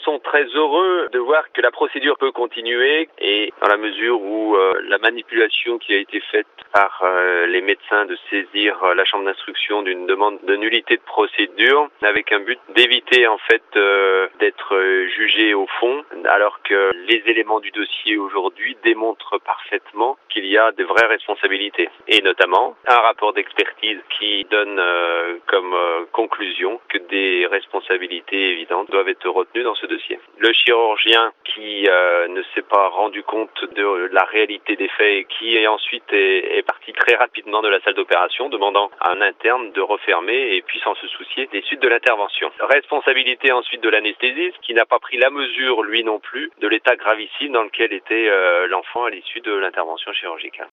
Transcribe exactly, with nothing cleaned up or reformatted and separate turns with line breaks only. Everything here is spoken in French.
sont très heureux de voir que la procédure peut continuer et dans la mesure où euh, la manipulation qui a été faite par euh, les médecins de saisir euh, la chambre d'instruction d'une demande de nullité de procédure avec un but d'éviter en fait euh, d'être euh, jugé au fond, alors que les éléments du dossier aujourd'hui démontrent parfaitement qu'il y a de vraies responsabilités et notamment un rapport d'expertise qui donne euh, comme euh, conclusion que des responsabilités évidentes doivent être retenues dans ce dossier. Le chirurgien qui euh, ne s'est pas rendu compte de la réalité des faits et qui ensuite est, est parti très rapidement de la salle d'opération demandant à un interne de refermer et puis sans se soucier des suites de l'intervention. Responsabilité ensuite de l'anesthésiste qui n'a pas pris la mesure lui non plus de l'état gravissime dans lequel était euh, l'enfant à l'issue de l'intervention chirurgicale.